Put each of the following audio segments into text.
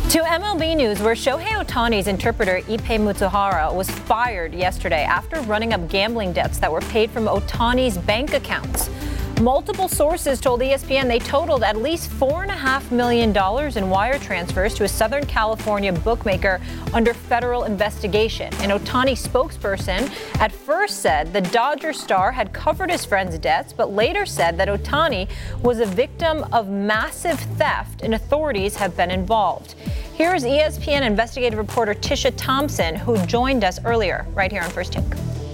To MLB News, where Shohei Ohtani's interpreter Ippei Mitsuhara was fired yesterday after running up gambling debts that were paid from Ohtani's bank accounts. Multiple sources told ESPN they totaled at least $4.5 million in wire transfers to a Southern California bookmaker under federal investigation. An Ohtani spokesperson at first said the Dodger star had covered his friend's debts, but later said that Ohtani was a victim of massive theft and authorities have been involved. Here's ESPN investigative reporter Tisha Thompson, who joined us earlier right here on First Take.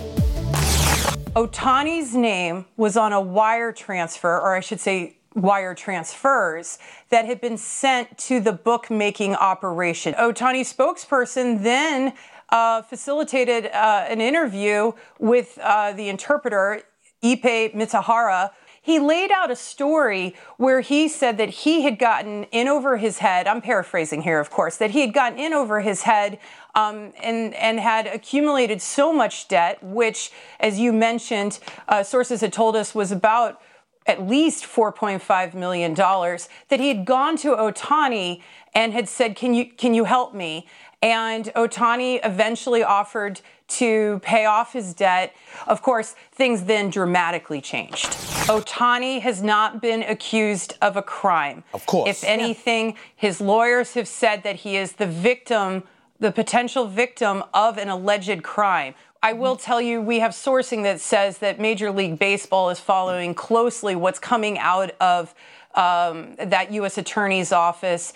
Ohtani's name was on a wire transfer, or I should say wire transfers, that had been sent to the bookmaking operation. Ohtani's spokesperson then facilitated an interview with the interpreter, Ippei Mitsuhara. He laid out a story where he said that he had gotten in over his head. I'm paraphrasing here, of course, that he had gotten in over his head and had accumulated so much debt, which, as you mentioned, sources had told us was about at least $4.5 million, that he had gone to Ohtani and had said, can you help me? And Ohtani eventually offered to pay off his debt. Of course, things then dramatically changed. Ohtani has not been accused of a crime. Of course. If anything, his lawyers have said that he is the victim, the potential victim of an alleged crime. I will tell you, we have sourcing that says that Major League Baseball is following closely what's coming out of that U.S. Attorney's office.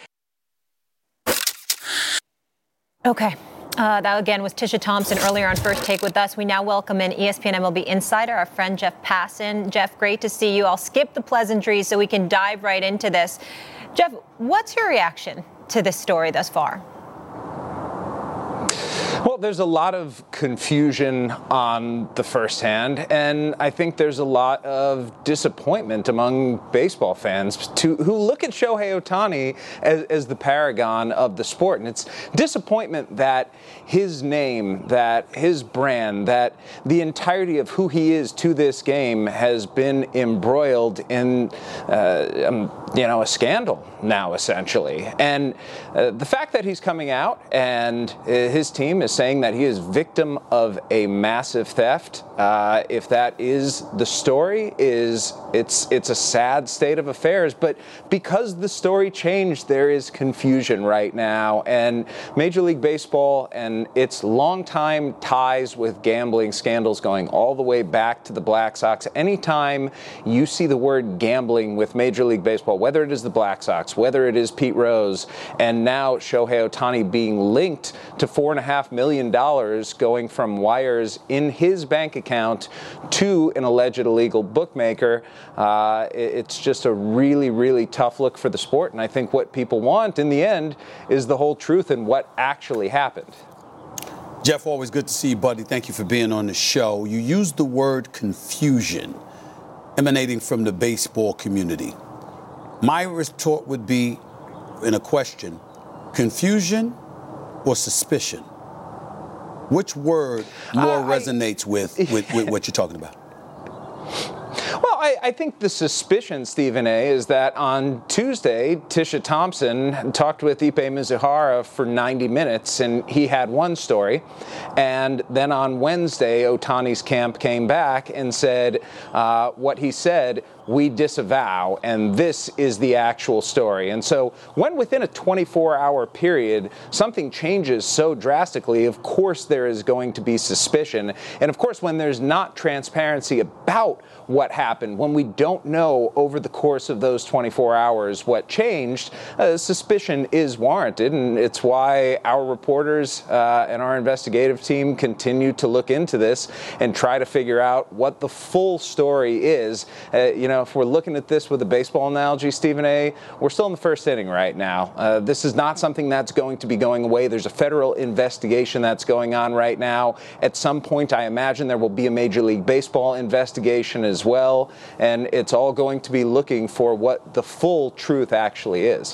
Okay. That again was Tisha Thompson earlier on First Take with us. We now welcome in ESPN MLB insider, our friend Jeff Passan. Jeff, great to see you. I'll skip the pleasantries so we can dive right into this. Jeff, what's your reaction to this story thus far? Well, there's a lot of confusion on the first hand, and I think there's a lot of disappointment among baseball fans who look at Shohei Ohtani as the paragon of the sport. And it's disappointment that his name, that his brand, that the entirety of who he is to this game has been embroiled in, a scandal now, essentially. And the fact that he's coming out and his team is saying that he is victim of a massive theft, if that is the story, it's a sad state of affairs. But because the story changed, there is confusion right now. And Major League Baseball and its longtime ties with gambling scandals going all the way back to the Black Sox, anytime you see the word gambling with Major League Baseball, whether it is the Black Sox, whether it is Pete Rose, and now Shohei Ohtani being linked to $4.5 million going from wires in his bank account to an alleged illegal bookmaker, it's just a really, really tough look for the sport. And I think what people want in the end is the whole truth and what actually happened. Jeff, always good to see you, buddy. Thank you for being on the show. You used the word confusion emanating from the baseball community. My retort would be, in a question, confusion or suspicion? Which word more resonates with what you're talking about? Well, I think the suspicion, Stephen A., is that on Tuesday, Tisha Thompson talked with Ippei Mitsuhara for 90 minutes, and he had one story. And then on Wednesday, Ohtani's camp came back and said what he said, we disavow, and this is the actual story. And so when within a 24-hour period something changes so drastically, of course there is going to be suspicion. And of course when there's not transparency about what happened, when we don't know over the course of those 24 hours what changed, suspicion is warranted. And it's why our reporters and our investigative team continue to look into this and try to figure out what the full story is. If we're looking at this with a baseball analogy, Stephen A., we're still in the first inning right now. This is not something that's going to be going away. There's a federal investigation that's going on right now. At some point, I imagine there will be a Major League Baseball investigation as well. And it's all going to be looking for what the full truth actually is.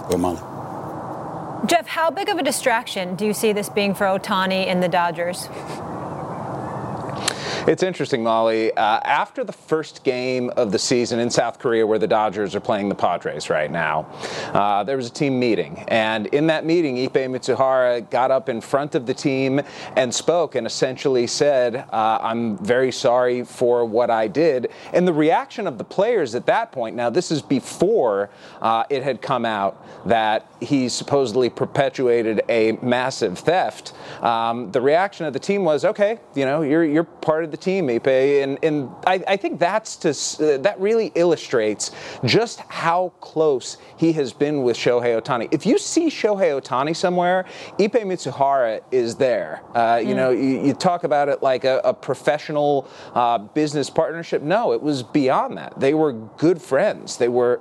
Jeff, how big of a distraction do you see this being for Ohtani and the Dodgers? It's interesting, Molly. After the first game of the season in South Korea, where the Dodgers are playing the Padres right now, there was a team meeting. And in that meeting, Ippei Mitsuhara got up in front of the team and spoke and essentially said, I'm very sorry for what I did. And the reaction of the players at that point, now this is before it had come out that he supposedly perpetuated a massive theft. The reaction of the team was, okay, you're part of the team, Ippei. And I think that really illustrates just how close he has been with Shohei Ohtani. If you see Shohei Ohtani somewhere, Ippei Mitsuhara is there. You talk about it like a professional business partnership. No, it was beyond that. They were good friends. They were,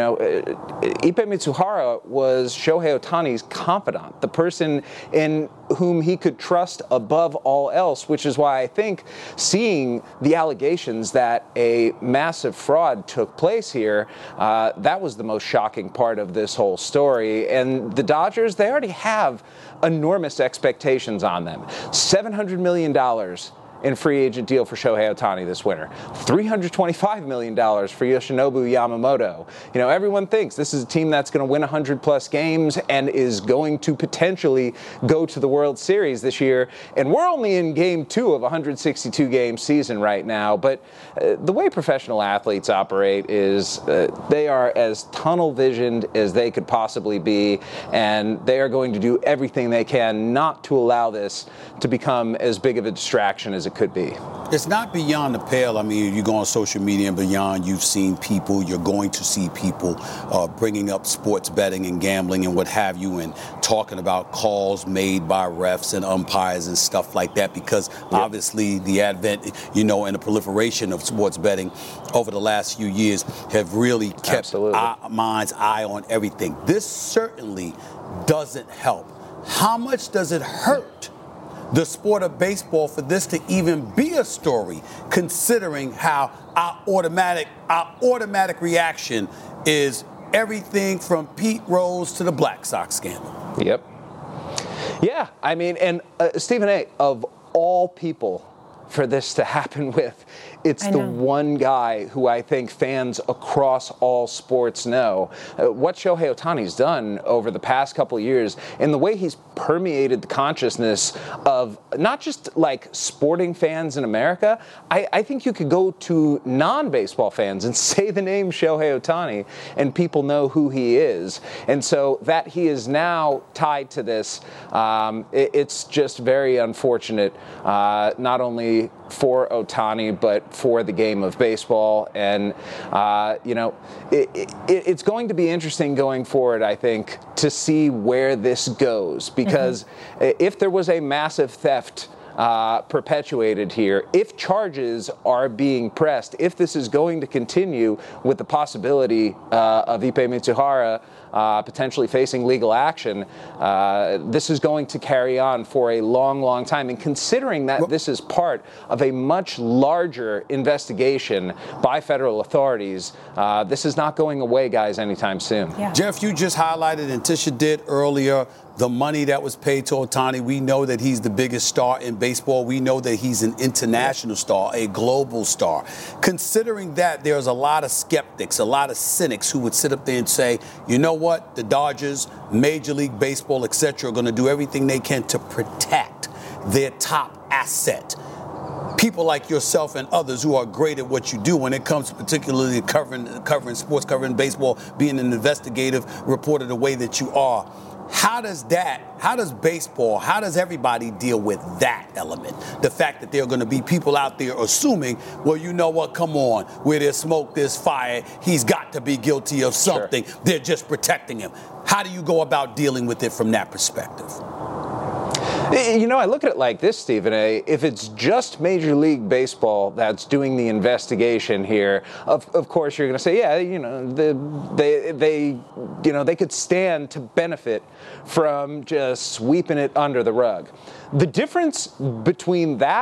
Ippei Mitsuhara was Shohei Ohtani's confidant, the person in whom he could trust above all else, which is why I think seeing the allegations that a massive fraud took place here, that was the most shocking part of this whole story. And the Dodgers, they already have enormous expectations on them. $700 million in free agent deal for Shohei Ohtani this winter. $325 million for Yoshinobu Yamamoto. Everyone thinks this is a team that's going to win 100-plus games and is going to potentially go to the World Series this year. And we're only in Game 2 of a 162-game season right now. But the way professional athletes operate is they are as tunnel-visioned as they could possibly be, and they are going to do everything they can not to allow this to become as big of a distraction as it could be. It's not beyond the pale. I mean, you go on social media and beyond, you've seen people, you're going to see people bringing up sports betting and gambling and what have you, and talking about calls made by refs and umpires and stuff like that, because obviously the advent, and the proliferation of sports betting over the last few years have really kept our mind's eye on everything. This certainly doesn't help. How much does it hurt the sport of baseball for this to even be a story, considering how our automatic reaction is everything from Pete Rose to the Black Sox scandal? Yep. Yeah, I mean, and Stephen A., of all people for this to happen with, it's the one guy who I think fans across all sports know. What Shohei Ohtani's done over the past couple of years, and the way he's permeated the consciousness of not just like sporting fans in America, I think you could go to non-baseball fans and say the name Shohei Ohtani and people know who he is. And so that he is now tied to this, it's just very unfortunate, not only for Ohtani, but for the game of baseball. And, it's going to be interesting going forward, I think, to see where this goes. Because if there was a massive theft perpetuated here, if charges are being pressed, if this is going to continue with the possibility of Ippei Mitsuhara potentially facing legal action, this is going to carry on for a long, long time. And considering that this is part of a much larger investigation by federal authorities, this is not going away, guys, anytime soon. Yeah. Jeff, you just highlighted, and Tisha did earlier, the money that was paid to Ohtani. We know that he's the biggest star in baseball. We know that he's an international star, a global star. Considering that, there's a lot of skeptics, a lot of cynics who would sit up there and say, you know what, the Dodgers, Major League Baseball, etc., are going to do everything they can to protect their top asset. People like yourself and others who are great at what you do when it comes to particularly covering sports, covering baseball, being an investigative reporter the way that you are. How does baseball, how does everybody deal with that element? The fact that there are going to be people out there assuming, well, you know what, come on, where there's smoke, there's fire, he's got to be guilty of something. Sure. They're just protecting him. How do you go about dealing with it from that perspective? I look at it like this, Stephen A. If it's just Major League Baseball that's doing the investigation here, of course you're going to say, they could stand to benefit from just sweeping it under the rug. The difference between that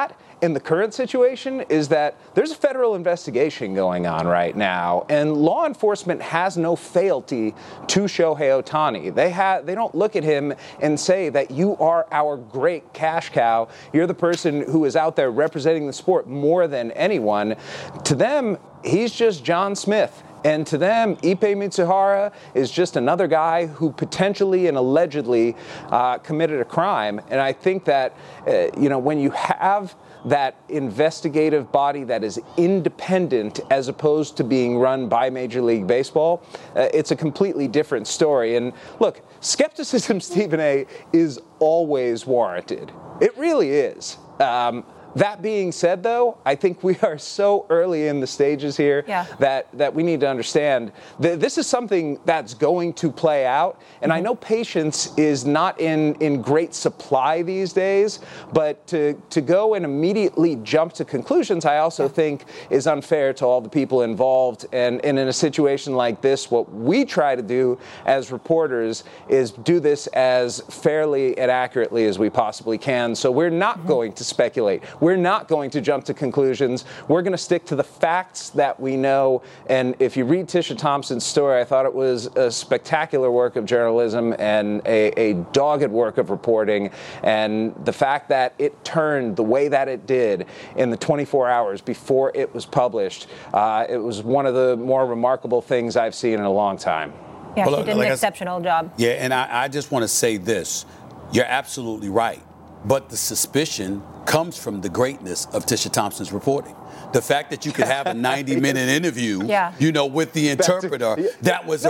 in the current situation is that there's a federal investigation going on right now, and law enforcement has no fealty to Shohei Ohtani. They don't look at him and say that you are our great cash cow. You're the person who is out there representing the sport more than anyone. To them, he's just John Smith. And to them, Ippei Mitsuhara is just another guy who potentially and allegedly committed a crime. And I think that, when you have that investigative body that is independent as opposed to being run by Major League Baseball, it's a completely different story. And look, skepticism, Stephen A., is always warranted. It really is. That being said, though, I think we are so early in the stages here that we need to understand that this is something that's going to play out. And I know patience is not in great supply these days, but to go and immediately jump to conclusions, I also think is unfair to all the people involved. And in a situation like this, what we try to do as reporters is do this as fairly and accurately as we possibly can. So we're not going to speculate. We're not going to jump to conclusions. We're going to stick to the facts that we know. And if you read Tisha Thompson's story, I thought it was a spectacular work of journalism and a dogged work of reporting. And the fact that it turned the way that it did in the 24 hours before it was published, it was one of the more remarkable things I've seen in a long time. Yeah, she did an exceptional job. Yeah, and I just want to say this. You're absolutely right. But the suspicion comes from the greatness of Tisha Thompson's reporting. The fact that you could have a 90-minute interview, with the interpreter that was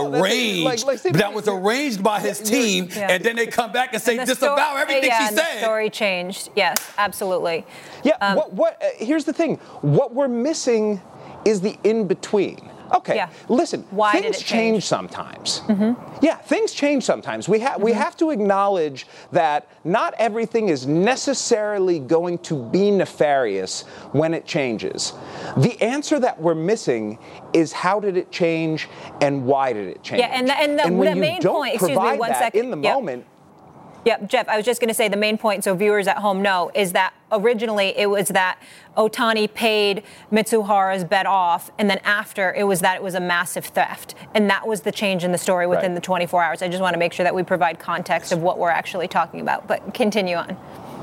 arranged by his team, and then they come back and say disavow everything she said. The story changed. Yes, absolutely. Yeah. Here's the thing. What we're missing is the in-between. Okay, listen, things change sometimes. Mm-hmm. Yeah, things change sometimes. We have to acknowledge that not everything is necessarily going to be nefarious when it changes. The answer that we're missing is how did it change and why did it change? Yeah, and the main point, excuse me, one second. In the moment. Yep, Jeff, I was just going to say the main point, so viewers at home know, is that originally it was that Ohtani paid Mitsuhara's bet off, and then after it was a massive theft. And that was the change in the story within the 24 hours. I just want to make sure that we provide context of what we're actually talking about. But continue on.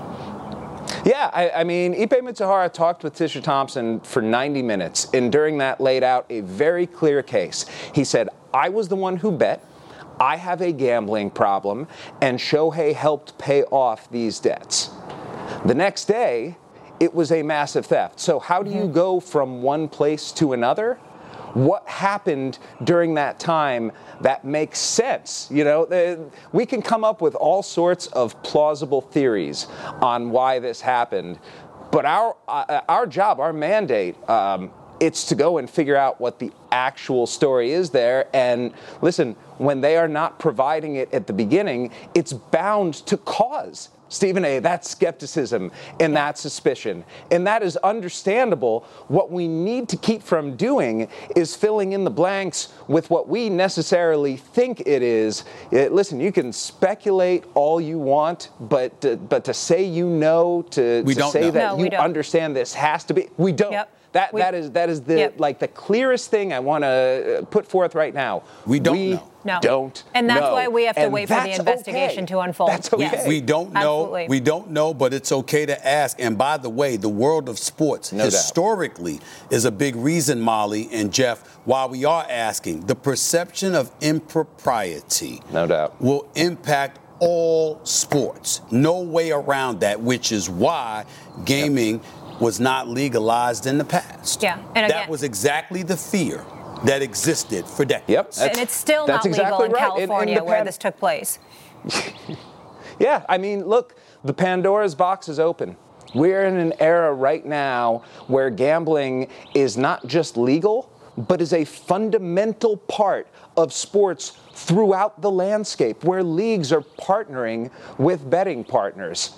Yeah, I mean, Ippei Mitsuhara talked with Tisha Thompson for 90 minutes, and during that laid out a very clear case. He said, I was the one who bet. I have a gambling problem, and Shohei helped pay off these debts. The next day, it was a massive theft. So how do you go from one place to another? What happened during that time that makes sense? We can come up with all sorts of plausible theories on why this happened, but our job, our mandate, it's to go and figure out what the actual story is there. And listen, when they are not providing it at the beginning, it's bound to cause, Stephen A., that skepticism and that suspicion. And that is understandable. What we need to keep from doing is filling in the blanks with what we necessarily think it is. Listen, you can speculate all you want, but to say that you understand this has to be, we don't. Yep. That is the clearest thing I want to put forth right now. We don't know. Don't and that's know. why we have to wait for the investigation to unfold. That's okay. Yes. We don't know. Absolutely. We don't know, but it's okay to ask. And by the way, the world of sports historically is a big reason, Molly and Jeff, why we are asking. The perception of impropriety, no doubt, will impact all sports. No way around that, which is why gaming was not legalized in the past. Yeah, and again, that was exactly the fear that existed for decades. Yep, and it's still not legal in California where this took place. Yeah, I mean, look, the Pandora's box is open. We're in an era right now where gambling is not just legal, but is a fundamental part of sports throughout the landscape where leagues are partnering with betting partners.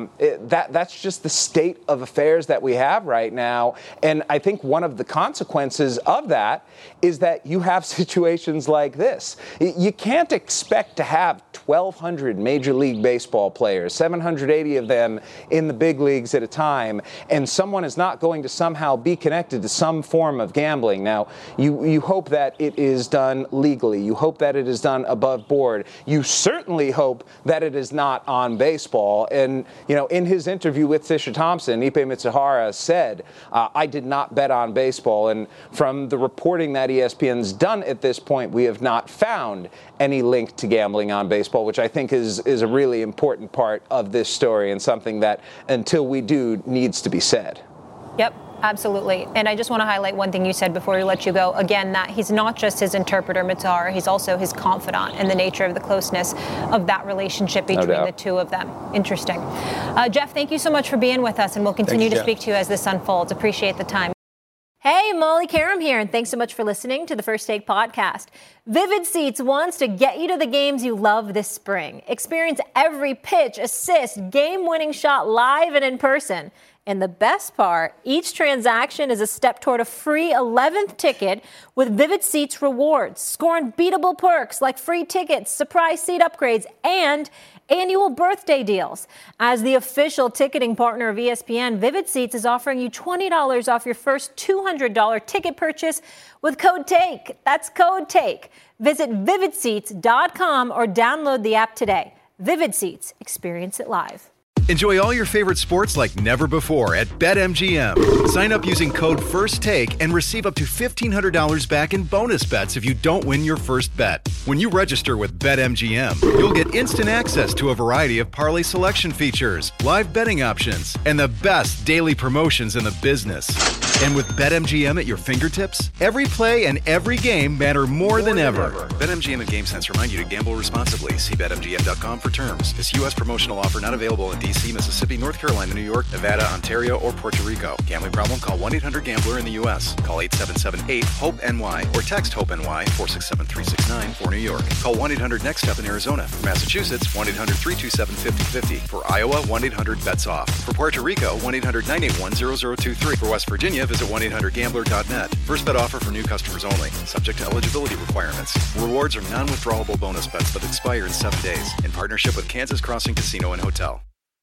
That's just the state of affairs that we have right now. And I think one of the consequences of that is that you have situations like this. You can't expect to have 1,200 Major League Baseball players, 780 of them in the big leagues at a time, and someone is not going to somehow be connected to some form of gambling. Now, you hope that it is done legally. You hope that it is done above board. You certainly hope that it is not on baseball. And, in his interview with Tisha Thompson, Ippei Mitsuhara said, I did not bet on baseball. And from the reporting that ESPN's done at this point, we have not found any link to gambling on baseball, which I think is a really important part of this story and something that, until we do, needs to be said. Yep. Absolutely. And I just want to highlight one thing you said before we let you go. Again, that he's not just his interpreter, Mitsuhara, he's also his confidant, and the nature of the closeness of that relationship between the two of them. Interesting. Jeff, thank you so much for being with us, and we'll continue to speak to you as this unfolds. Appreciate the time. Hey, Molly Karam here, and thanks so much for listening to the First Take podcast. Vivid Seats wants to get you to the games you love this spring. Experience every pitch, assist, game-winning shot live and in person. And the best part, each transaction is a step toward a free 11th ticket with Vivid Seats rewards. Score unbeatable perks like free tickets, surprise seat upgrades, and annual birthday deals. As the official ticketing partner of ESPN, Vivid Seats is offering you $20 off your first $200 ticket purchase with code TAKE. That's code TAKE. Visit vividseats.com or download the app today. Vivid Seats. Experience it live. Enjoy all your favorite sports like never before at BetMGM. Sign up using code FIRSTTAKE and receive up to $1,500 back in bonus bets if you don't win your first bet. When you register with BetMGM, you'll get instant access to a variety of parlay selection features, live betting options, and the best daily promotions in the business. And with BetMGM at your fingertips, every play and every game matter more than ever. BetMGM and GameSense remind you to gamble responsibly. See BetMGM.com for terms. This U.S. promotional offer not available in D.C., Mississippi, North Carolina, New York, Nevada, Ontario, or Puerto Rico. Gambling problem? Call 1-800-GAMBLER in the U.S. Call 877-8-HOPE-NY or text HOPE-NY 467-369 for New York. Call 1-800-NEXT-STEP in Arizona. For Massachusetts, 1-800-327-5050. For Iowa, 1-800-BETS-OFF. For Puerto Rico, 1-800-981-0023. For West Virginia, visit 1-800-GAMBLER.net. First bet offer for new customers only. Subject to eligibility requirements. Rewards are non-withdrawable bonus bets that expire in 7 days. In partnership with Kansas Crossing Casino and Hotel.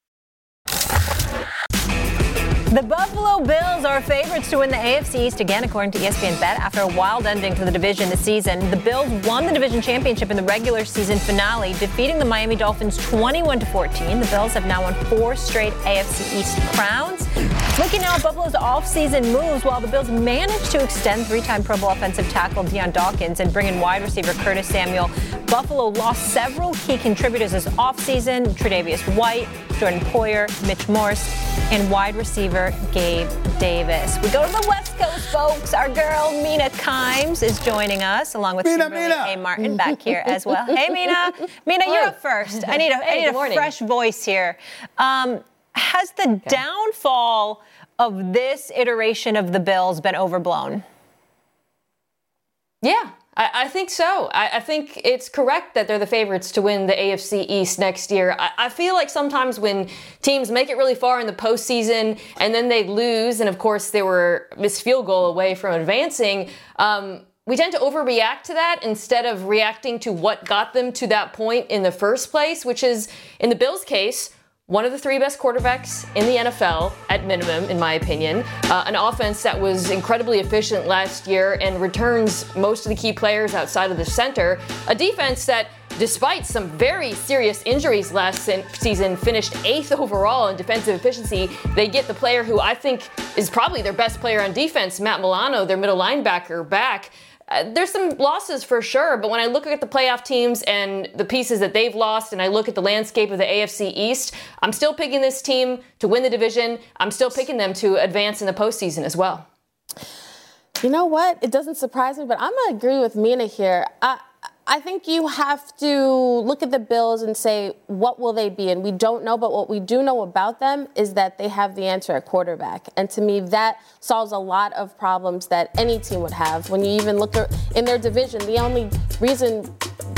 The Buffalo Bills are favorites to win the AFC East again, according to ESPN Bet. After a wild ending to the division this season, the Bills won the division championship in the regular season finale, defeating the Miami Dolphins 21-14. The Bills have now won 4 straight AFC East crowns. Looking now at Buffalo's offseason moves, while the Bills managed to extend 3-time Pro Bowl offensive tackle Deion Dawkins and bring in wide receiver Curtis Samuel, Buffalo lost several key contributors this offseason: Tre'Davious White, Jordan Poyer, Mitch Morse, and wide receiver Gabe Davis. We go to the West Coast, folks. Our girl Mina Kimes is joining us, along with Kimberly A. Martin back here as well. Hey, Mina. Mina, you're up first. I need a fresh voice here. Has the downfall of this iteration of the Bills been overblown? Yeah. I think so. I think it's correct that they're the favorites to win the AFC East next year. I feel like sometimes when teams make it really far in the postseason and then they lose, and of course they were missed field goal away from advancing, we tend to overreact to that instead of reacting to what got them to that point in the first place, which is, in the Bills' case, one of the 3 best quarterbacks in the NFL, at minimum, in my opinion. An offense that was incredibly efficient last year and returns most of the key players outside of the center. A defense that, despite some very serious injuries last season, finished 8th overall in defensive efficiency. They get the player who I think is probably their best player on defense, Matt Milano, their middle linebacker, back. There's some losses for sure, but when I look at the playoff teams and the pieces that they've lost, and I look at the landscape of the AFC East, I'm still picking this team to win the division. I'm still picking them to advance in the postseason as well. You know what? It doesn't surprise me, but I'm going to agree with Mina here. I think you have to look at the Bills and say, what will they be? And we don't know, but what we do know about them is that they have the answer at quarterback. And to me, that solves a lot of problems that any team would have. When you even look in their division, the only reason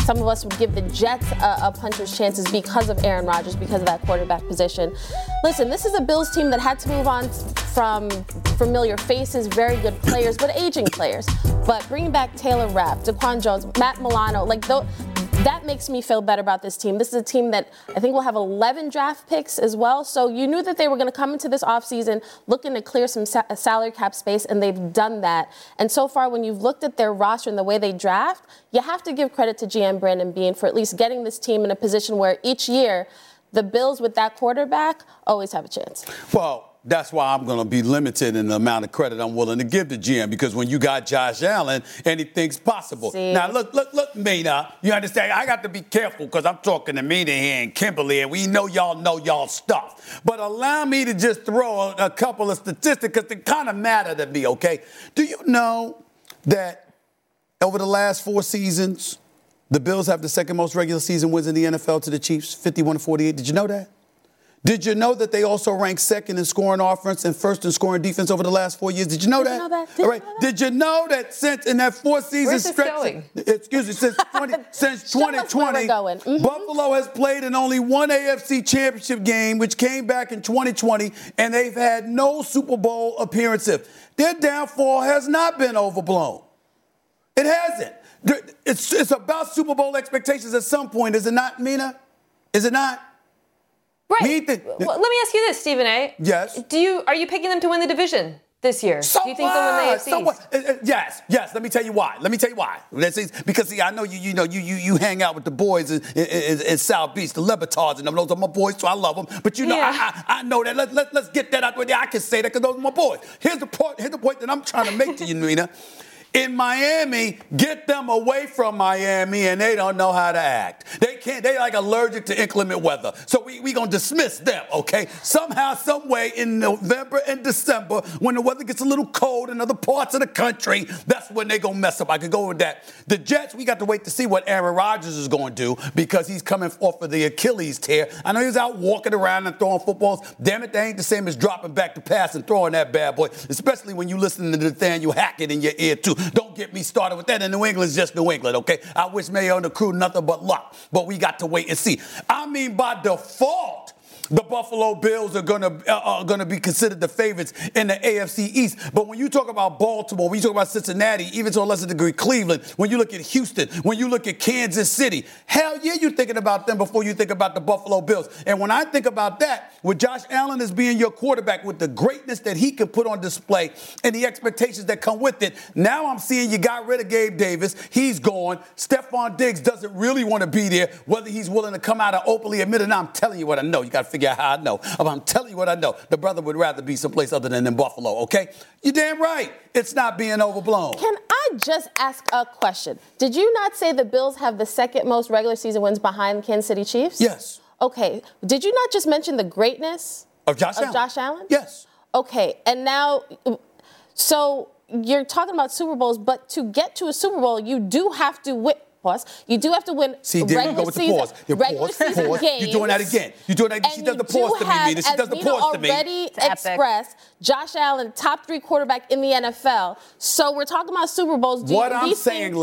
some of us would give the Jets a puncher's chances because of Aaron Rodgers, because of that quarterback position. Listen, this is a Bills team that had to move on from familiar faces, very good players, but aging players. But bringing back Taylor Rapp, Daquan Jones, Matt Milano, that makes me feel better about this team. This is a team that I think will have 11 draft picks as well. So you knew that they were going to come into this offseason looking to clear some salary cap space, and they've done that. And so far, when you've looked at their roster and the way they draft, you have to give credit to GM Brandon Beane for at least getting this team in a position where each year the Bills with that quarterback always have a chance. Well, that's why I'm going to be limited in the amount of credit I'm willing to give to GM, because when you got Josh Allen, anything's possible. See? Now, look, Mina, you understand? I got to be careful because I'm talking to Mina here and Kimberly, and we know y'all stuff. But allow me to just throw a couple of statistics because they kind of matter to me, okay? Do you know that over the last 4 seasons, the Bills have the second most regular season wins in the NFL to the Chiefs, 51-48? Did you know that? Did you know that they also rank second in scoring offense and first in scoring defense over the last 4 years? Did you know that? All right. Did you know that since in that 4-season stretch, since 2020, Buffalo has played in only one AFC championship game, which came back in 2020, and they've had no Super Bowl appearances. Their downfall has not been overblown. It hasn't. It's about Super Bowl expectations at some point, is it not, Mina? Is it not? Right. Well, let me ask you this, Stephen A. Yes. Are you picking them to win the division this year? So do you think they'll win the AFC? So what? Yes. Let me tell you why. Because see, I know you hang out with the boys in South Beach, the Lebertards, and those are my boys, so I love them. But I know that. Let's get that out there. I can say that because those are my boys. Here's the point that I'm trying to make to you, Nina. In Miami, get them away from Miami, and they don't know how to act. They can't. They like allergic to inclement weather. So we gonna dismiss them, okay? Somehow, some way, in November and December, when the weather gets a little cold in other parts of the country, that's when they gonna mess up. I could go with that. The Jets, we got to wait to see what Aaron Rodgers is gonna do because he's coming off of the Achilles tear. I know he's out walking around and throwing footballs. Damn it, they ain't the same as dropping back to pass and throwing that bad boy, especially when you listen to Nathaniel Hackett in your ear too. Don't get me started with that. And New England's just New England, okay? I wish Mayo and the crew nothing but luck. But we got to wait and see. I mean, by default, the Buffalo Bills are gonna be considered the favorites in the AFC East. But when you talk about Baltimore, when you talk about Cincinnati, even to a lesser degree Cleveland, when you look at Houston, when you look at Kansas City, hell yeah, you're thinking about them before you think about the Buffalo Bills. And when I think about that, with Josh Allen as being your quarterback, with the greatness that he can put on display and the expectations that come with it, now I'm seeing you got rid of Gabe Davis. He's gone. Stephon Diggs doesn't really want to be there, whether he's willing to come out and openly admit it. Now I'm telling you what I know. You got to figure out how I know. I'm telling you what I know. The brother would rather be someplace other than in Buffalo, okay? You're damn right. It's not being overblown. Can I just ask a question? Did you not say the Bills have the second most regular season wins behind Kansas City Chiefs? Yes. Okay. Did you not just mention the greatness of Josh Allen? Yes. Okay. And now, so you're talking about Super Bowls, but to get to a Super Bowl, you do have to win. You do have to win regular season games. You're doing that again. You're doing that. She does the pause to me, Mina. She does the pause to me. Already expressed Josh Allen, top 3 quarterback in the NFL. So we're talking about Super Bowls. Do you at least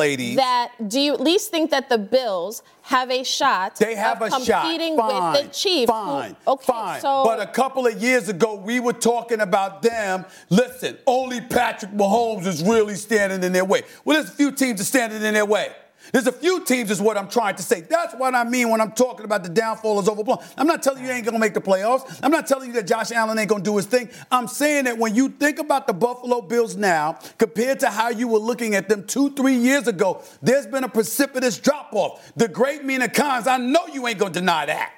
think that the Bills have a shot? They have a shot. Competing with the Chiefs. Fine. But a couple of years ago, we were talking about them. Listen, only Patrick Mahomes is really standing in their way. Well, there's a few teams that are standing in their way. There's a few teams is what I'm trying to say. That's what I mean when I'm talking about the downfall is overblown. I'm not telling you they ain't going to make the playoffs. I'm not telling you that Josh Allen ain't going to do his thing. I'm saying that when you think about the Buffalo Bills now compared to how you were looking at them 2-3 years ago, there's been a precipitous drop-off. The great Mina Kimes, I know you ain't going to deny that.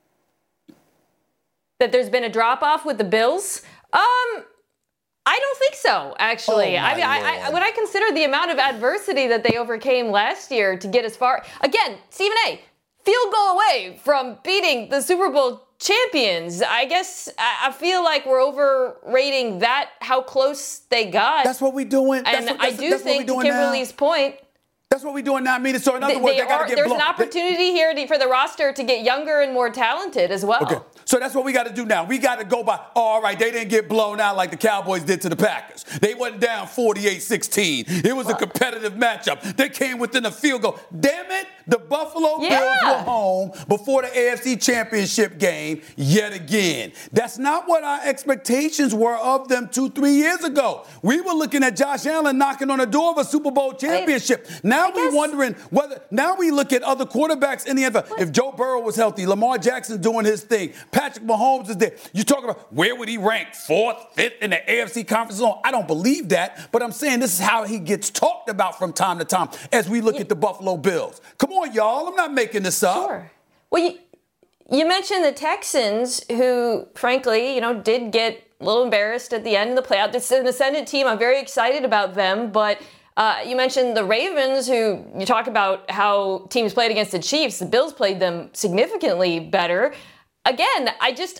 That there's been a drop-off with the Bills? I don't think so, actually. I mean, when I consider the amount of adversity that they overcame last year to get as far, again, Stephen A., field goal away from beating the Super Bowl champions. I guess I feel like we're overrating that, how close they got. That's what we're doing. And I do think, to Kimberly's point, that's what we're doing now, Mina. So in other words, they got to get blown. There's an opportunity here for the roster to get younger and more talented as well. Okay. So that's what we got to do now. We got to go by, all right, they didn't get blown out like the Cowboys did to the Packers. They went down 48-16. It was a competitive matchup. They came within a field goal. Damn it, The Buffalo Bills were home before the AFC Championship game yet again. That's not what our expectations were of them 2-3 years ago. We were looking at Josh Allen knocking on the door of a Super Bowl championship. Now we're wondering whether, now we look at other quarterbacks in the NFL. If Joe Burrow was healthy, Lamar Jackson doing his thing, Patrick Mahomes is there. You talk about where would he rank? 4th, 5th in the AFC Conference zone? I don't believe that, but I'm saying this is how he gets talked about from time to time as we look at the Buffalo Bills. Come on, y'all. I'm not making this up. Sure. Well, you mentioned the Texans, who, frankly, did get a little embarrassed at the end of the playoff. It's an ascendant team. I'm very excited about them, but you mentioned the Ravens, who you talk about how teams played against the Chiefs. The Bills played them significantly better. Again,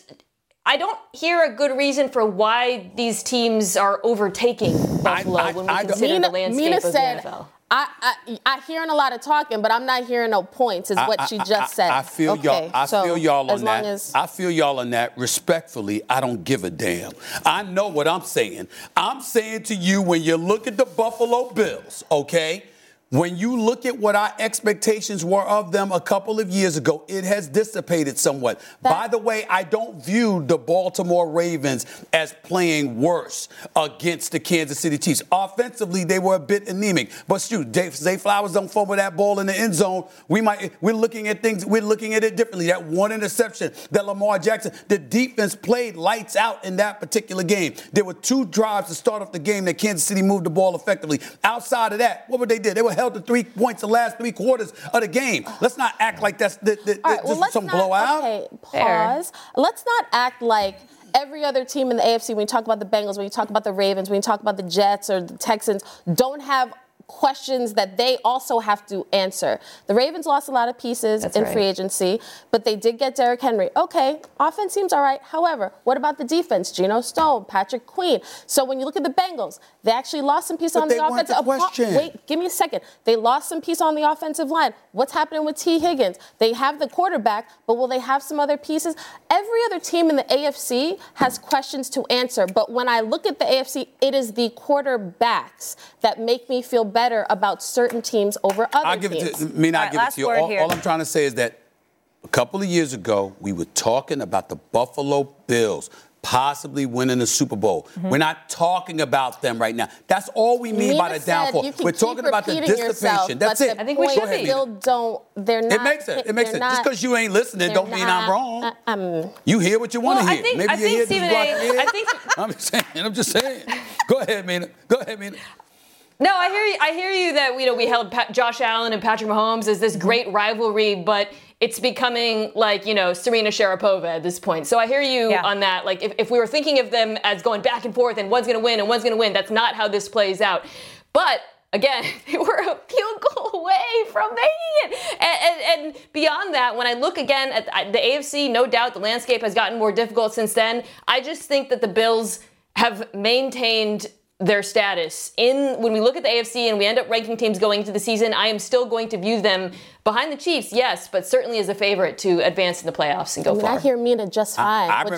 I don't hear a good reason for why these teams are overtaking Buffalo when we consider the landscape of the NFL. I hearing a lot of talking, but I'm not hearing no points, is what she just said. I feel y'all. I feel y'all on that. I feel y'all on that. Respectfully, I don't give a damn. I know what I'm saying. I'm saying to you, when you look at the Buffalo Bills, okay, when you look at what our expectations were of them a couple of years ago, it has dissipated somewhat. By the way, I don't view the Baltimore Ravens as playing worse against the Kansas City Chiefs. Offensively, they were a bit anemic. But shoot, Zay Flowers don't fumble that ball in the end zone. We're looking at it differently. That one interception that Lamar Jackson, the defense played lights out in that particular game. There were 2 drives to start off the game that Kansas City moved the ball effectively. Outside of that, what would they do? They were held to 3 points the last 3 quarters of the game. Let's not act like that's just some blowout. Okay, pause. Let's not act like every other team in the AFC, when you talk about the Bengals, when you talk about the Ravens, when you talk about the Jets or the Texans, don't have questions that they also have to answer. The Ravens lost a lot of pieces in free agency, but they did get Derrick Henry. Okay, offense seems all right. However, what about the defense? Geno Stone, Patrick Queen. So when you look at the Bengals, they actually lost some piece on the offensive line. Wait, give me a second. They lost some piece on the offensive line. What's happening with T. Higgins? They have the quarterback, but will they have some other pieces? Every other team in the AFC has questions to answer, but when I look at the AFC, it is the quarterbacks that make me feel better about certain teams over other teams. I'll give it to me. I'll give it to you. All I'm trying to say is that a couple of years ago, we were talking about the Buffalo Bills possibly winning the Super Bowl. Mm-hmm. We're not talking about them right now. That's all we mean by the downfall. We're talking about the dissipation. That's it. I think we should be. They're not. It makes it. It makes it. Just because you ain't listening don't mean I'm wrong. You hear what you want to hear. Maybe you hear Stephen I'm just saying. Go ahead, Mina. No, I hear you that we held Josh Allen and Patrick Mahomes as this great rivalry, but it's becoming like, Serena Sharapova at this point. So I hear you on that. Like, if we were thinking of them as going back and forth and one's going to win and one's going to win, that's not how this plays out. But again, they were a field goal away from making it. And beyond that, when I look again at the AFC, no doubt the landscape has gotten more difficult since then. I just think that the Bills have maintained their status. When we look at the AFC and we end up ranking teams going into the season, I am still going to view them behind the Chiefs, yes, but certainly as a favorite to advance in the playoffs and go far. I hear Mina just fine. I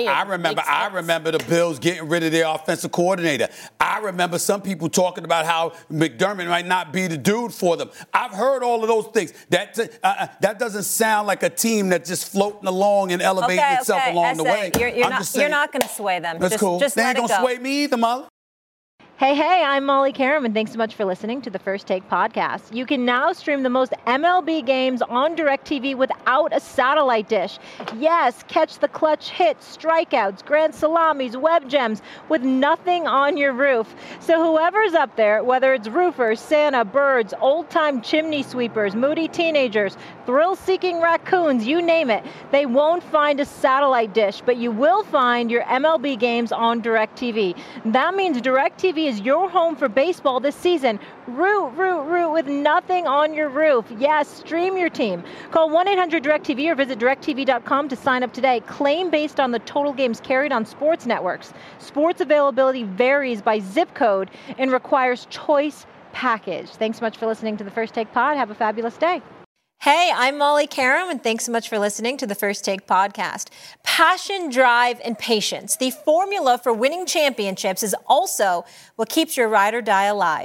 remember the Bills getting rid of their offensive coordinator. I remember some people talking about how McDermott might not be the dude for them. I've heard all of those things. That doesn't sound like a team that's just floating along and elevating itself along the way. You're not going to sway them. That's cool. Just they ain't going to sway me either, Molly. Hey, I'm Molly Karam, and thanks so much for listening to the First Take podcast. You can now stream the most MLB games on DirecTV without a satellite dish. Yes, catch the clutch hits, strikeouts, grand salamis, web gems with nothing on your roof. So whoever's up there, whether it's roofers, Santa, birds, old-time chimney sweepers, moody teenagers, thrill-seeking raccoons, you name it, they won't find a satellite dish, but you will find your MLB games on DirecTV. That means DirecTV is your home for baseball this season. Root with nothing on your roof. Yes, stream your team. Call 1-800-DirecTV or visit directtv.com to sign up today. Claim based on the total games carried on sports networks. Sports availability varies by zip code and requires choice package. Thanks so much for listening to the First Take Pod. Have a fabulous day. Hey, I'm Molly Karam, and thanks so much for listening to the First Take podcast. Passion, drive, and patience. The formula for winning championships is also what keeps your ride or die alive.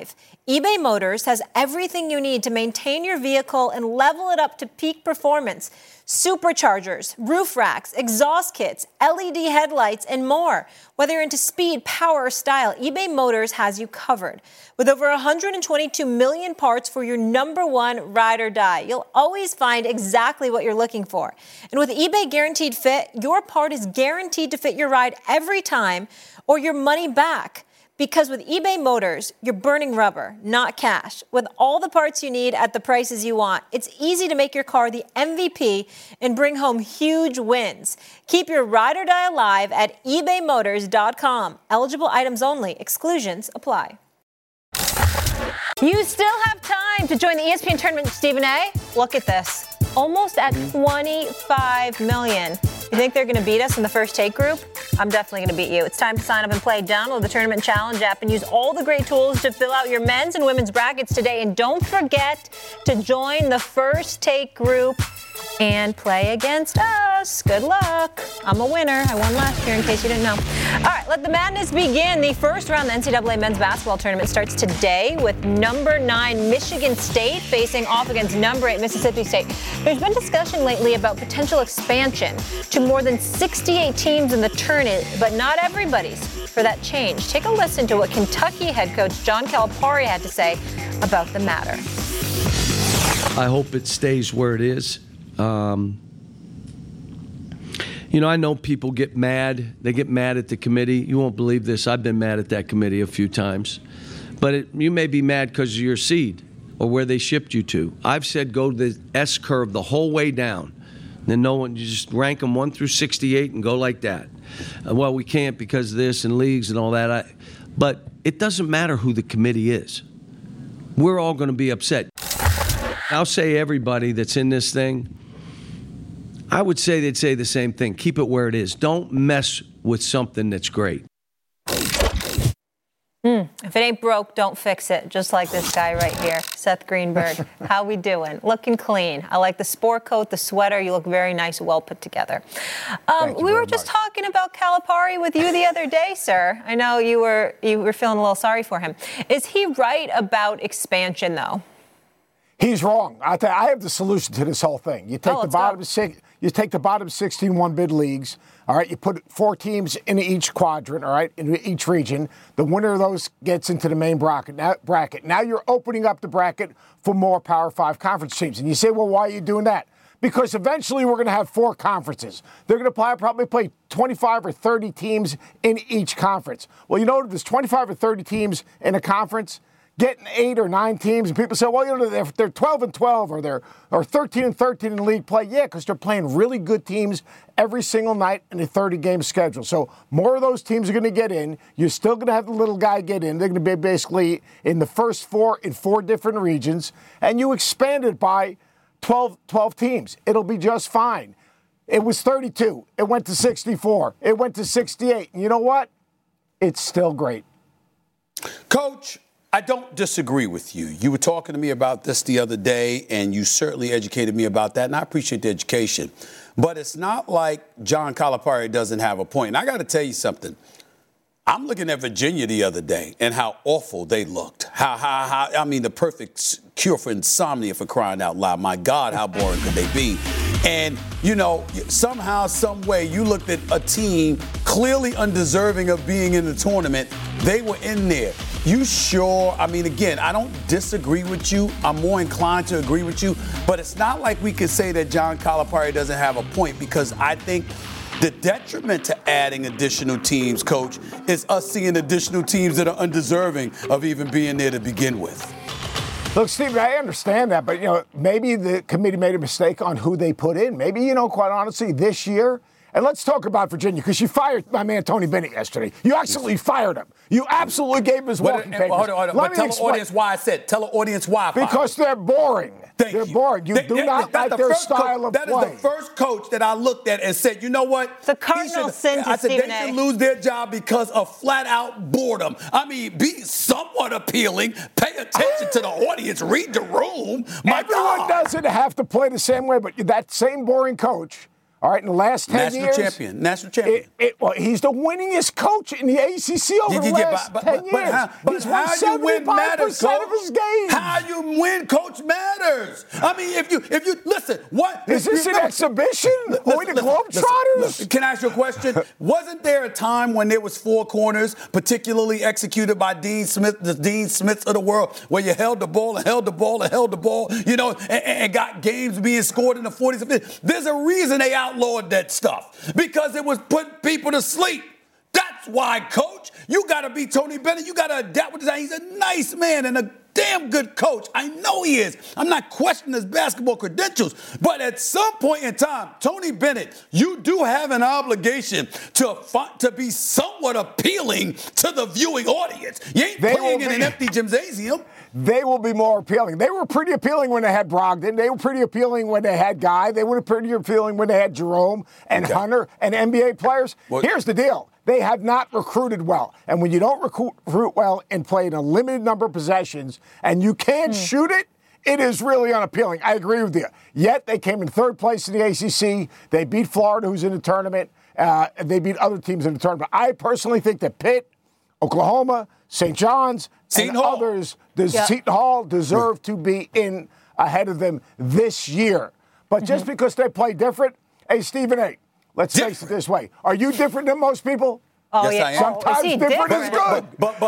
eBay Motors has everything you need to maintain your vehicle and level it up to peak performance. Superchargers, roof racks, exhaust kits, LED headlights, and more. Whether you're into speed, power, or style, eBay Motors has you covered. With over 122 million parts for your number one ride or die, you'll always find exactly what you're looking for. And with eBay Guaranteed Fit, your part is guaranteed to fit your ride every time or your money back. Because with eBay Motors, you're burning rubber, not cash. With all the parts you need at the prices you want, it's easy to make your car the MVP and bring home huge wins. Keep your ride or die alive at ebaymotors.com. Eligible items only. Exclusions apply. You still have time to join the ESPN tournament, Stephen A. Look at this. Almost at 25 million. You think they're going to beat us in the First Take group? I'm definitely going to beat you. It's time to sign up and play. Download the Tournament Challenge app and use all the great tools to fill out your men's and women's brackets today. And don't forget to join the First Take group and play against us. Good luck. I'm a winner. I won last year, in case you didn't know. All right, let the madness begin. The first round of the NCAA men's basketball tournament starts today with number 9 Michigan State facing off against number 8 Mississippi State. There's been discussion lately about potential expansion to more than 68 teams in the tournament, but not everybody's for that change. Take a listen to what Kentucky head coach John Calipari had to say about the matter. I hope it stays where it is. I know people get mad. They get mad at the committee. You won't believe this. I've been mad at that committee a few times. But you may be mad because of your seed or where they shipped you to. I've said go to the S curve the whole way down. Then you just rank them 1 through 68 and go like that. Well, we can't because of this and leagues and all that. But it doesn't matter who the committee is. We're all going to be upset. I'll say everybody that's in this thing, I would say they'd say the same thing. Keep it where it is. Don't mess with something that's great. If it ain't broke, don't fix it. Just like this guy right here, Seth Greenberg. How we doing? Looking clean. I like the sport coat, the sweater. You look very nice, well put together. We were just talking about Calipari with you the other day, sir. I know you were feeling a little sorry for him. Is he right about expansion, though? He's wrong. I have the solution to this whole thing. You take the bottom 6. You take the bottom 16 one-bid leagues. All right, you put 4 teams in each quadrant. All right, in each region. The winner of those gets into the main bracket. Now you're opening up the bracket for more Power 5 conference teams. And you say, well, why are you doing that? Because eventually we're going to have 4 conferences. They're going to probably play 25 or 30 teams in each conference. Well, if there's 25 or 30 teams in a conference, getting 8 or 9 teams, and people say, well, they're 12-12 or they're 13-13 in league play. Yeah, because they're playing really good teams every single night in a 30-game schedule. So more of those teams are going to get in. You're still going to have the little guy get in. They're going to be basically in the first 4 in 4 different regions, and you expand it by 12 teams. It'll be just fine. It was 32. It went to 64. It went to 68. And you know what? It's still great. Coach, I don't disagree with you. You were talking to me about this the other day, and you certainly educated me about that, and I appreciate the education. But it's not like John Calipari doesn't have a point. And I got to tell you something. I'm looking at Virginia the other day and how awful they looked. The perfect cure for insomnia, for crying out loud. My God, how boring could they be? And, somehow, some way, you looked at a team clearly undeserving of being in the tournament. They were in there. You sure? Again, I don't disagree with you. I'm more inclined to agree with you. But it's not like we could say that John Calipari doesn't have a point, because I think the detriment to adding additional teams, Coach, is us seeing additional teams that are undeserving of even being there to begin with. Look, Steve, I understand that, but, maybe the committee made a mistake on who they put in. Maybe, quite honestly, this year. And let's talk about Virginia, because you fired my man Tony Bennett yesterday. You absolutely fired him. You absolutely gave him his walking papers. Hold on. Tell the audience why I said. Tell the audience why I fired him. Because they're boring. They're boring. You do not like their style of play. That is the first coach that I looked at and said, you know what? The Cardinals sent to Stephen A. They should lose their job because of flat-out boredom. Be somewhat appealing. Pay attention to the audience. Read the room. Everyone doesn't have to play the same way, but that same boring coach, All right, in the last 10 years. National champion. Well, he's the winningest coach in the ACC over the last 10 years. He's won 75% of his games. How you win, coach, matters. I mean, if you listen, what is this an exhibition? Boy, the Globetrotters. Can I ask you a question? Wasn't there a time when there was four corners, particularly executed by Dean Smith, the Dean Smiths of the world, where you held the ball and held the ball and held the ball, you know, and got games being scored in the 40s and 50s? There's a reason they outlawed that stuff, because it was putting people to sleep. That's why, coach, you got to be Tony Bennett. You got to adapt with this. He's a nice man and a damn good coach. I know he is. I'm not questioning his basketball credentials. But at some point in time, Tony Bennett, you do have an obligation to be somewhat appealing to the viewing audience. You ain't playing in an empty gymnasium. They will be more appealing. They were pretty appealing when they had Brogdon. They were pretty appealing when they had Guy. They were pretty appealing when they had Jerome and Hunter and NBA players. Here's the deal. They have not recruited well. And when you don't recruit well and play in a limited number of possessions and you can't shoot it, it is really unappealing. I agree with you. Yet they came in third place in the ACC. They beat Florida, who's in the tournament. They beat other teams in the tournament. I personally think that Pitt, Oklahoma, St. John's, and others, Seton Hall deserve to be in ahead of them this year. But just because they play different, hey, Stephen A., let's face it this way. Are you different than most people? Oh, yes, yeah. I am. Sometimes different is good.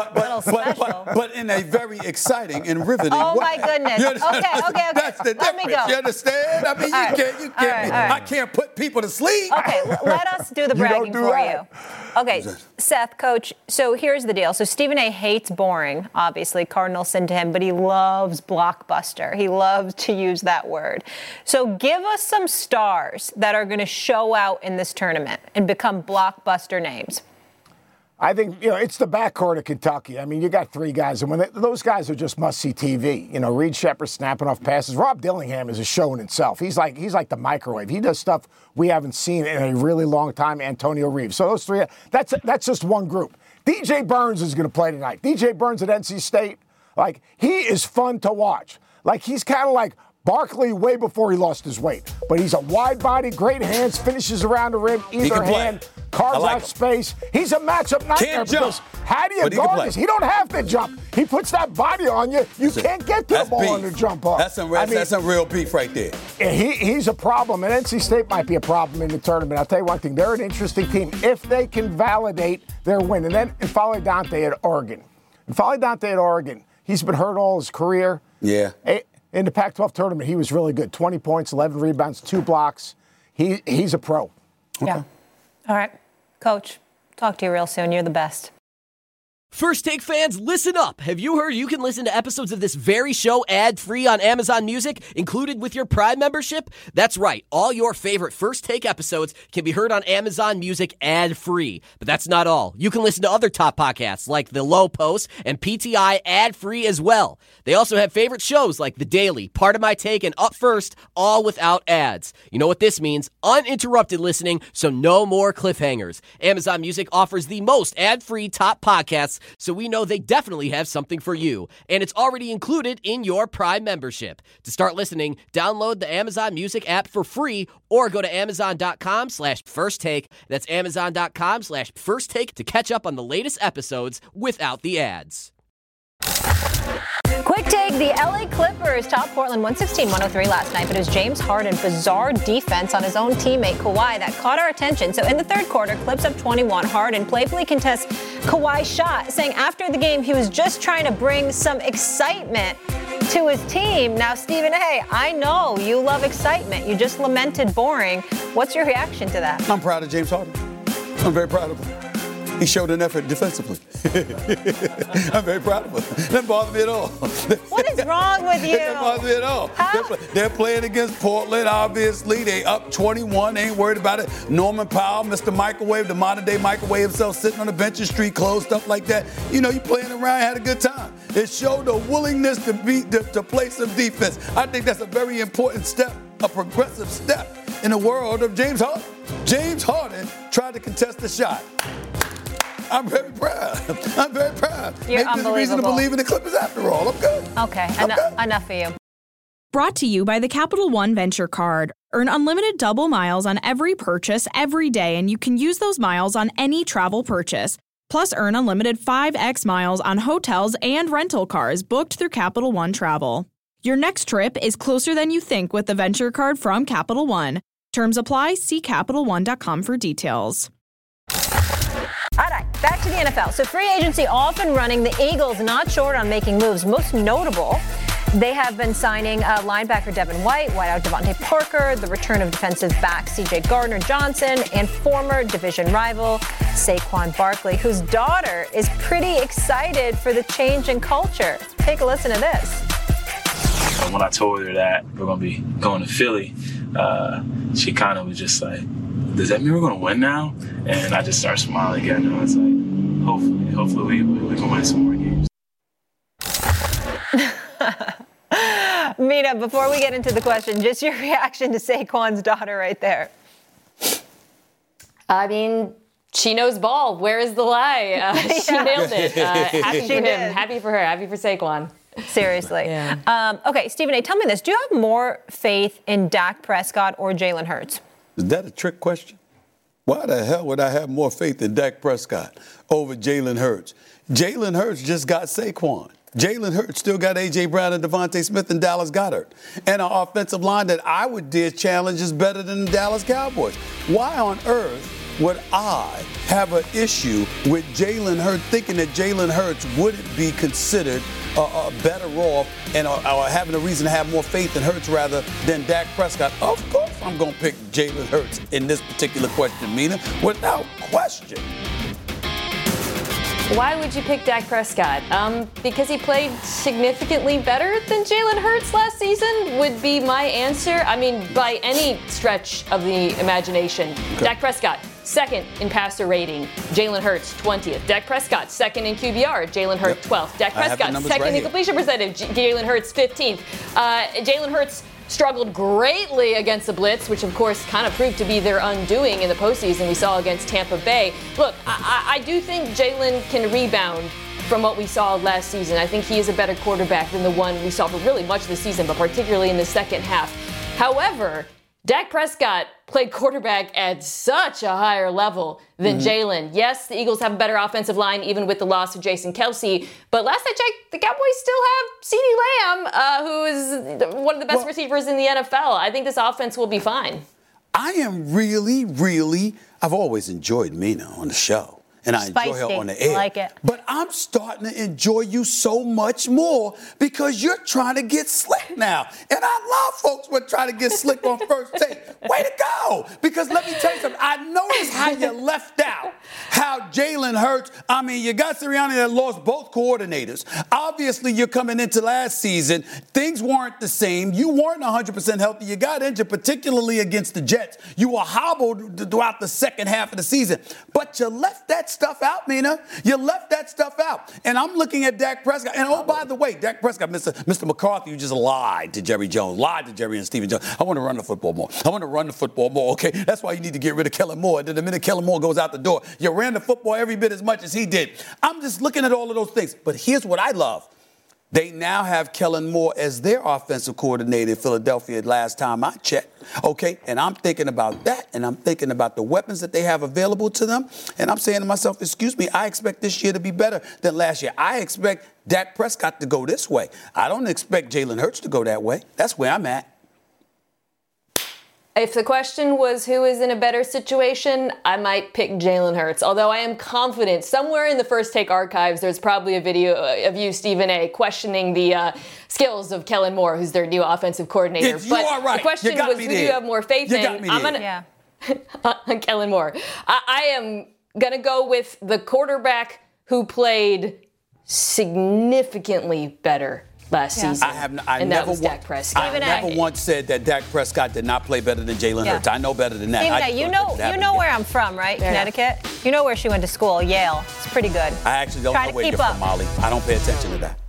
But in a very exciting and riveting way. Oh, my goodness. Okay. That's the difference. Let me go. You understand? I mean, you can't. I can't put people to sleep. Okay, let us do the bragging for you. Okay, Seth, Coach, so here's the deal. So Stephen A. hates boring, obviously. Cardinals send to him, but he loves blockbuster. He loves to use that word. So give us some stars that are going to show out in this tournament and become blockbuster names. I think, it's the backcourt of Kentucky. I mean, you got three guys, and those guys are just must-see TV. Reed Sheppard snapping off passes. Rob Dillingham is a show in itself. He's like the microwave. He does stuff we haven't seen in a really long time. Antonio Reeves. So those three, that's just one group. DJ Burns is going to play tonight. DJ Burns at NC State, he is fun to watch. He's kind of like Barkley way before he lost his weight. But he's a wide body, great hands, finishes around the rim, either hand, carves out space. He's a matchup nightmare because how do you guard this? He don't have to jump. He puts that body on you. You can't get to the ball on the jump up. That's some real beef right there. He's a problem, and NC State might be a problem in the tournament. I'll tell you one thing. They're an interesting team if they can validate their win. And then N'Faly Dante at Oregon. He's been hurt all his career. Yeah. In the Pac-12 tournament, he was really good. 20 points, 11 rebounds, 2 blocks. He's a pro. Okay. Yeah. All right. Coach, talk to you real soon. You're the best. First Take fans, listen up. Have you heard you can listen to episodes of this very show ad-free on Amazon Music, included with your Prime membership? That's right. All your favorite First Take episodes can be heard on Amazon Music ad-free. But that's not all. You can listen to other top podcasts like The Low Post and PTI ad-free as well. They also have favorite shows like The Daily, Part of My Take, and Up First, all without ads. You know what this means? Uninterrupted listening, so no more cliffhangers. Amazon Music offers the most ad-free top podcasts, so we know they definitely have something for you. And it's already included in your Prime membership. To start listening, download the Amazon Music app for free or go to Amazon.com/firsttake. That's Amazon.com/firsttake to catch up on the latest episodes without the ads. Quick take, the LA Clippers topped Portland 116-103 last night, but it was James Harden's bizarre defense on his own teammate Kawhi that caught our attention. So in the third quarter, Clips up 21. Harden playfully contests Kawhi's shot, saying after the game he was just trying to bring some excitement to his team. Now, Stephen A., I know you love excitement. You just lamented boring. What's your reaction to that? I'm proud of James Harden. I'm very proud of him. He showed an effort defensively. I'm very proud of him. It doesn't bother me at all. What is wrong with you? It doesn't bother me at all. They're playing against Portland, obviously. They up 21. They ain't worried about it. Norman Powell, Mr. Microwave, the modern-day microwave himself, sitting on the bench in street clothes, stuff like that. You playing around, had a good time. It showed a willingness to play some defense. I think that's a very important step, a progressive step in the world of James Harden. James Harden tried to contest the shot. I'm very proud. You're Maybe there's a reason to believe in the Clippers after all. I'm good. Okay, enough for you. Brought to you by the Capital One Venture Card. Earn unlimited double miles on every purchase every day, and you can use those miles on any travel purchase. Plus, earn unlimited 5x miles on hotels and rental cars booked through Capital One Travel. Your next trip is closer than you think with the Venture Card from Capital One. Terms apply. See CapitalOne.com for details. All right, back to the NFL. So free agency off and running. The Eagles not short on making moves. Most notable, they have been signing linebacker Devin White, wideout Devontae Parker, the return of defensive back C.J. Gardner-Johnson, and former division rival Saquon Barkley, whose daughter is pretty excited for the change in culture. Take a listen to this. When I told her that we're going to be going to Philly, she kind of was just like, does that mean we're going to win now? And I just started smiling again. And I was like, hopefully we can win some more games. Mina, before we get into the question, just your reaction to Saquon's daughter right there. I mean, she knows ball. Where is the lie? She nailed it. Happy for him. Happy for her. Happy for Saquon. Seriously. Yeah. Okay, Stephen A., tell me this. Do you have more faith in Dak Prescott or Jalen Hurts? Is that a trick question? Why the hell would I have more faith in Dak Prescott over Jalen Hurts? Jalen Hurts just got Saquon. Jalen Hurts still got A.J. Brown and Devontae Smith and Dallas Goedert. And an offensive line that I would dare challenge is better than the Dallas Cowboys. Why on earth would I have an issue with Jalen Hurts, thinking that Jalen Hurts wouldn't be considered better off and having a reason to have more faith in Hurts rather than Dak Prescott? Of course I'm going to pick Jalen Hurts in this particular question, Mina, without question. Why would you pick Dak Prescott? Because he played significantly better than Jalen Hurts last season would be my answer. I mean, by any stretch of the imagination. Okay. Dak Prescott, second in passer rating. Jalen Hurts, 20th. Dak Prescott, second in QBR. Jalen Hurts, 12th. Dak Prescott, second in completion percentage. Jalen Hurts, 15th. Jalen Hurts struggled greatly against the blitz, which of course kind of proved to be their undoing in the postseason we saw against Tampa Bay. Look, I do think Jalen can rebound from what we saw last season. I think he is a better quarterback than the one we saw for really much of the season, but particularly in the second half. However, Dak Prescott played quarterback at such a higher level than Jalen. Yes, the Eagles have a better offensive line, even with the loss of Jason Kelce. But last I checked, the Cowboys still have CeeDee Lamb, who is one of the best receivers in the NFL. I think this offense will be fine. I am really, I've always enjoyed Mina on the show. And I enjoy her on the air. I like it. But I'm starting to enjoy you so much more because you're trying to get slick now. And I love folks who are trying to get slick on First Take. Way to go. Because let me tell you something. I noticed how you left out how Jalen Hurts, I mean, you got Sirianni that lost both coordinators. Obviously, you're coming into last season. Things weren't the same. You weren't 100% healthy. You got injured, particularly against the Jets. You were hobbled throughout the second half of the season. But you left that stuff out, Mina. You left that stuff out. And I'm looking at Dak Prescott. And, oh, by the way, Dak Prescott, Mr. McCarthy, you just lied to Jerry Jones, lied to Jerry and Stephen Jones. I want to run the football more. I want to run the football more, okay? That's why you need to get rid of Kellen Moore. And then the minute Kellen Moore goes out the door, you ran the football every bit as much as he did. I'm just looking at all of those things. But here's what I love. They now have Kellen Moore as their offensive coordinator in Philadelphia last time I checked. Okay, and I'm thinking about that, and I'm thinking about the weapons that they have available to them. And I'm saying to myself, excuse me, I expect this year to be better than last year. I expect Dak Prescott to go this way. I don't expect Jalen Hurts to go that way. That's where I'm at. If the question was who is in a better situation, I might pick Jalen Hurts. Although I am confident somewhere in the First Take archives, there's probably a video of you, Stephen A., questioning the skills of Kellen Moore, who's their new offensive coordinator. Yes, you are right. The question was who do you have more faith in? I'm gonna Kellen Moore. I am going to go with the quarterback who played significantly better last season. I never once said that Dak Prescott did not play better than Jalen Hurts. I know better than that. Stephen, you know where I'm from, right? Yeah. Connecticut. You know where she went to school, Yale. It's pretty good. I actually don't know where you're from, Molly. I don't pay attention to that.